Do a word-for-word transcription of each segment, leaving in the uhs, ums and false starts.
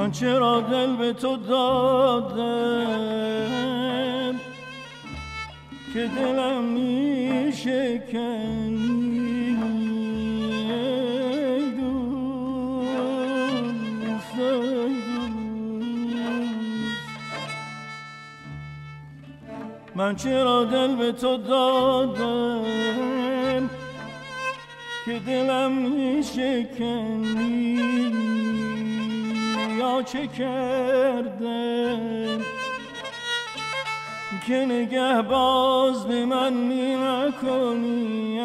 من چرا دل به تو دادم که دلم می شکنی دوست من چرا دل به تو دادم که دلم می شکنی یا چه کردم که نگه باز به من می نکنی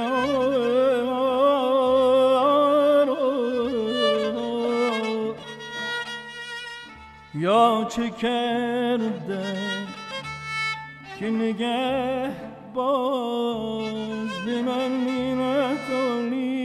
یا چه کردم که نگه باز به من می نکنی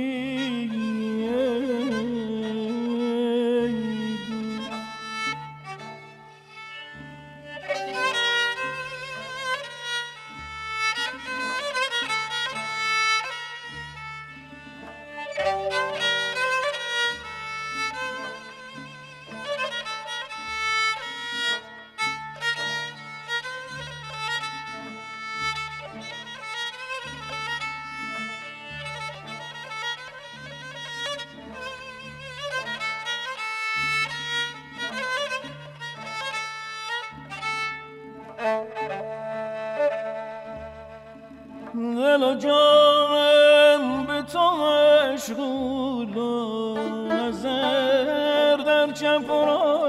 دل و جانم به تو مشغول و نظر در چپ و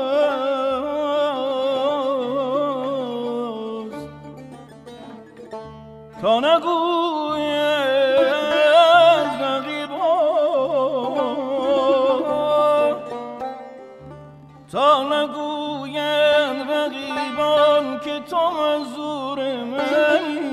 راست تا نگوید رقیبان تا نگوید رقیبان که تو منظور منی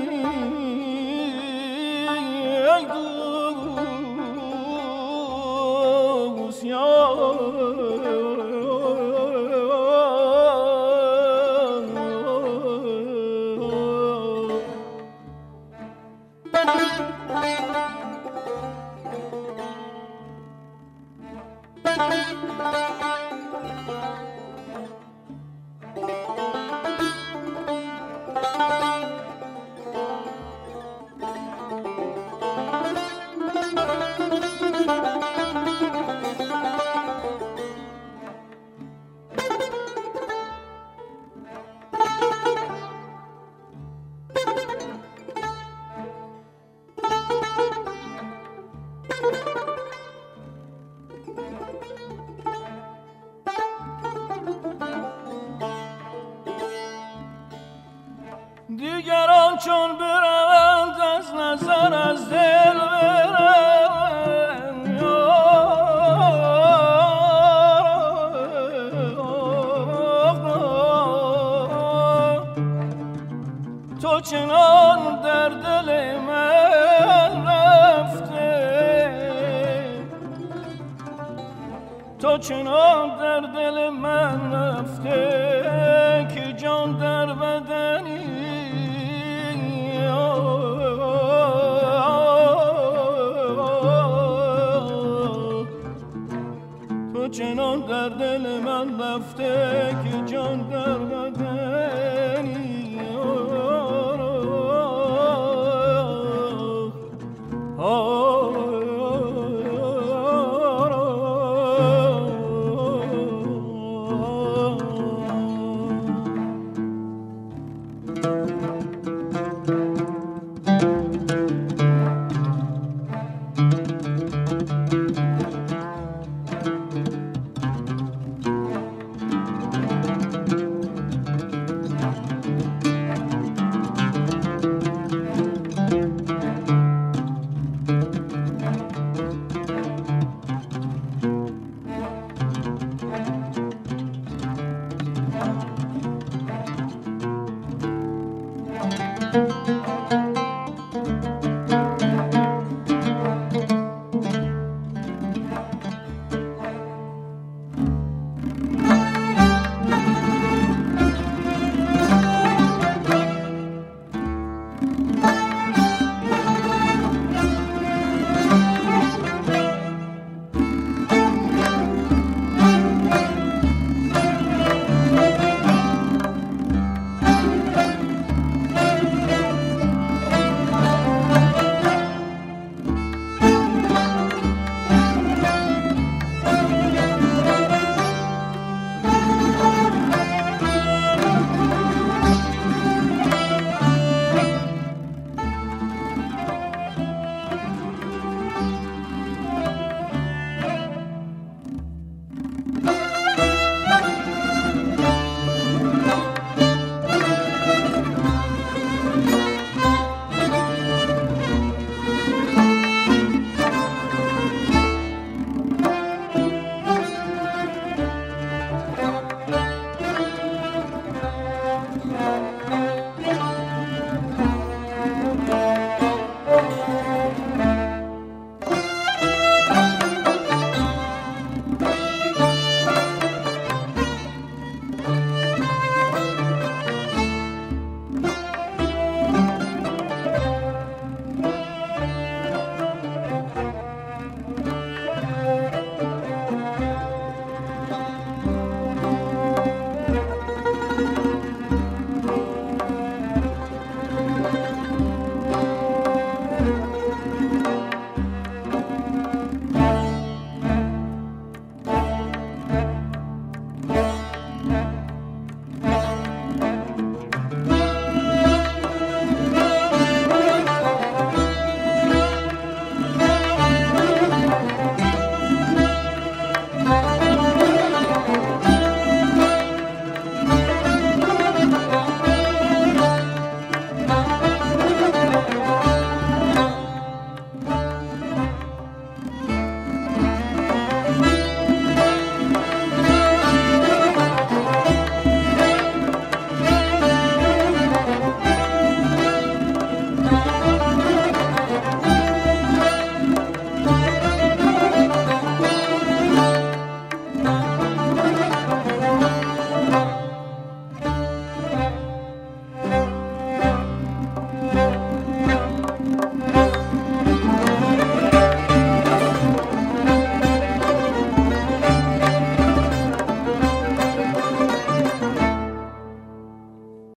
دیگران چون برند از نظر از دل برند تو چنان در دل من رفته تو چنان در دل من رفته که جان در بدنی تو چنان در دل من رفته که جان در من